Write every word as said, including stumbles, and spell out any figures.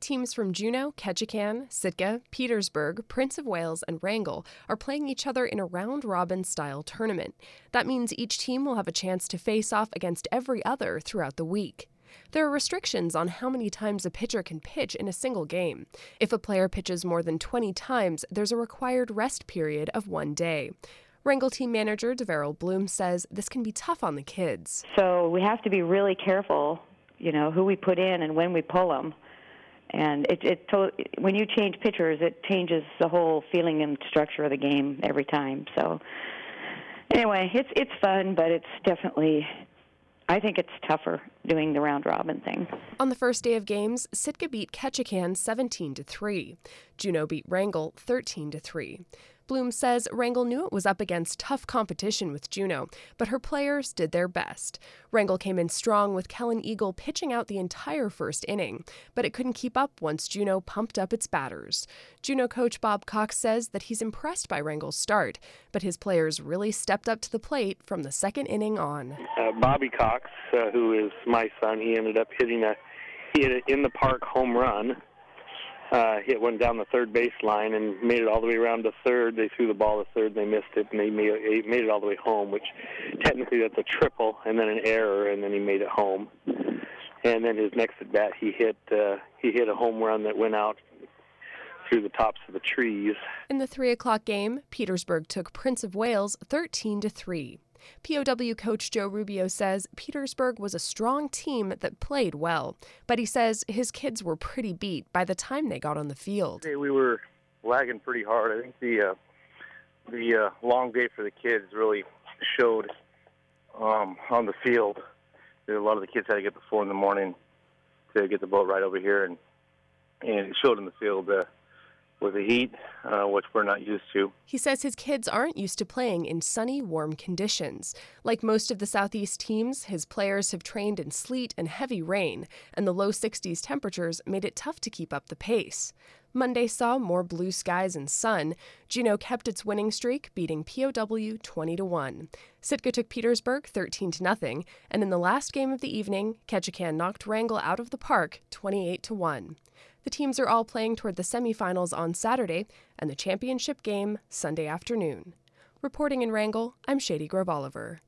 Teams from Juneau, Ketchikan, Sitka, Petersburg, Prince of Wales, and Wrangell are playing each other in a round-robin style tournament. That means each team will have a chance to face off against every other throughout the week. There are restrictions on how many times a pitcher can pitch in a single game. If a player pitches more than twenty times, there's a required rest period of one day. Wrangell team manager Deverell Bloom says this can be tough on the kids. So we have to be really careful, you know, who we put in and when we pull them. And it, it to, when you change pitchers, it changes the whole feeling and structure of the game every time. So anyway, it's it's fun, but it's definitely, I think it's tougher doing the round-robin thing. On the first day of games, Sitka beat Ketchikan seventeen to three. Juneau beat Wrangell thirteen to three. Bloom says Wrangell knew it was up against tough competition with Juneau, but her players did their best. Wrangell came in strong with Kellen Eagle pitching out the entire first inning, but it couldn't keep up once Juneau pumped up its batters. Juneau coach Bob Cox says that he's impressed by Wrangell's start, but his players really stepped up to the plate from the second inning on. Uh, Bobby Cox, uh, who is my son, he ended up hitting a he hit an in-the-park home run. Uh, hit one down the third baseline and made it all the way around to third. They threw the ball to third, and they missed it, and they made it, made it all the way home, which technically that's a triple, and then an error, and then he made it home. And then his next at bat, he hit uh, he hit a home run that went out through the tops of the trees. In the three o'clock game, Petersburg took Prince of Wales thirteen to three. P O W coach Joe Rubio says Petersburg was a strong team that played well, but he says his kids were pretty beat by the time they got on the field. We were lagging pretty hard. I think the uh, the uh, long day for the kids really showed um, on the field. A lot of the kids had to get up at four in the morning to get the boat right over here, and and it showed in the field uh, with the heat, uh, which we're not used to. He says his kids aren't used to playing in sunny, warm conditions. Like most of the Southeast teams, his players have trained in sleet and heavy rain, and the low sixties temperatures made it tough to keep up the pace. Monday saw more blue skies and sun. Juneau kept its winning streak, beating P O W twenty to one. Sitka took Petersburg thirteen to nothing, and in the last game of the evening, Ketchikan knocked Wrangell out of the park twenty-eight to one. The teams are all playing toward the semifinals on Saturday and the championship game Sunday afternoon. Reporting in Wrangell, I'm Shady Grove Oliver.